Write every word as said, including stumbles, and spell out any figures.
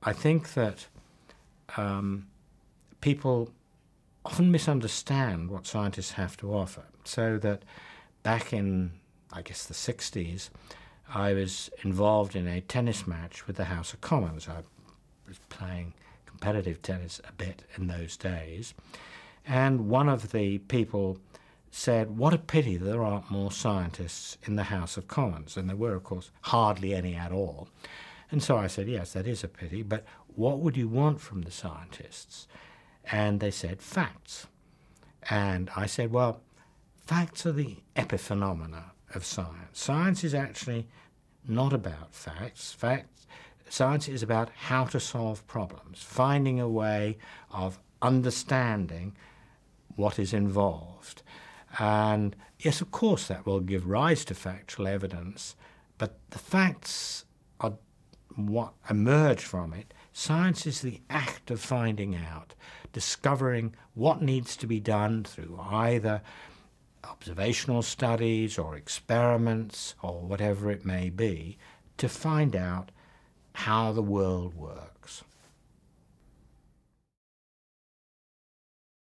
I think that um, people often misunderstand what scientists have to offer. So that back in, I guess, the sixties, I was involved in a tennis match with the House of Commons. I was playing competitive tennis a bit in those days. And one of the people said, what a pity there aren't more scientists in the House of Commons. And there were, of course, hardly any at all. And so I said, yes, that is a pity, but what would you want from the scientists? And they said, facts. And I said, well, facts are the epiphenomena of science. Science is actually not about facts. Facts, science is about how to solve problems, finding a way of understanding what is involved. And yes, of course, that will give rise to factual evidence, but the facts are what emerge from it. Science is the act of finding out, discovering what needs to be done through either observational studies or experiments or whatever it may be to find out how the world works.